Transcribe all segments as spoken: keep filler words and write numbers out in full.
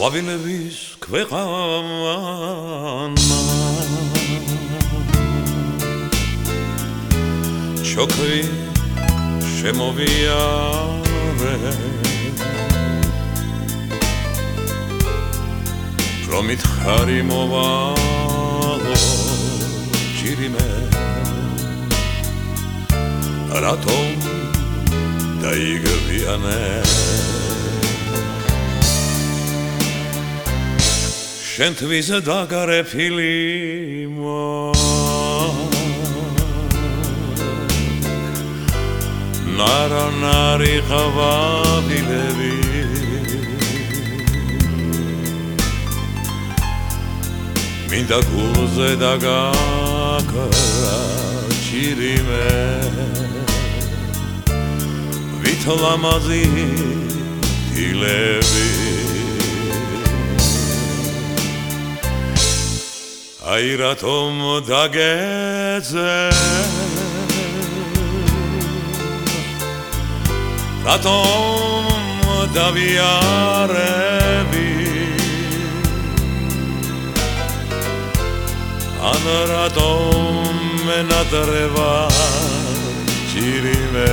ყვავილების ქვეყანა ჩოქვი შემოვიარე რომით ხარი მოვალო ჭირიმე რატომ დაიგებიანე შენთვის დაგარეფილი ნარანარი ყვავილები მინდა გულზე დაგაკრა ჭირიმე ვით ლამაზი დილები აი რატომ დაგეძე რატომ დავიარები ან რატომ მენადრევა ჭირიმე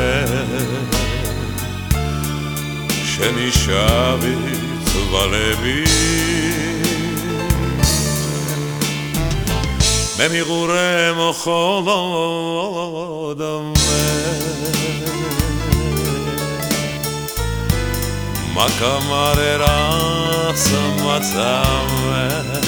შენი შავი თვალები მე მიყურე მხოლოდ მე მაკამარე რაც მაწამე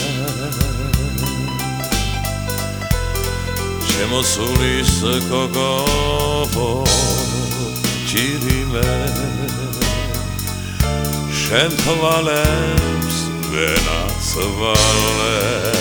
შემოსულის გოგო ჭირიმე შენ თვალებს ვენაცვალე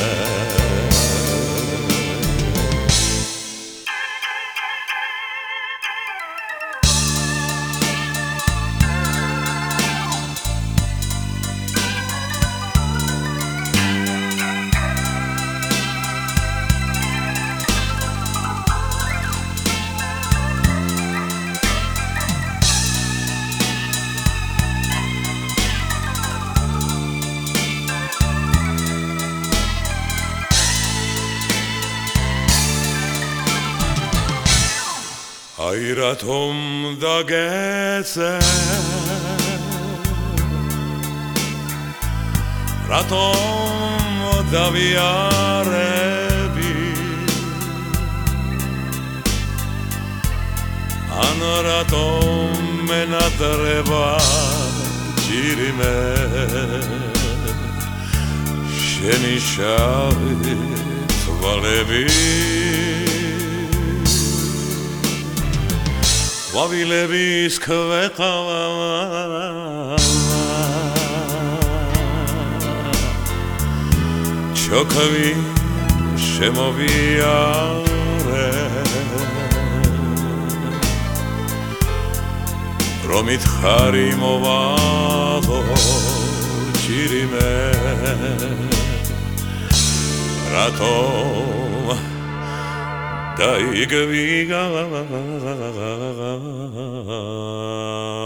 აი რატომ დაგეცე რატომ დავიარები ან რატომ მენადრევა ჭირიმე შენი შავი თვალები ყვავილების ქვეყანა ჩოქვი შემოვიარე რომით ხარი მოვალო ჭირიმე რატომ დაიგებიანე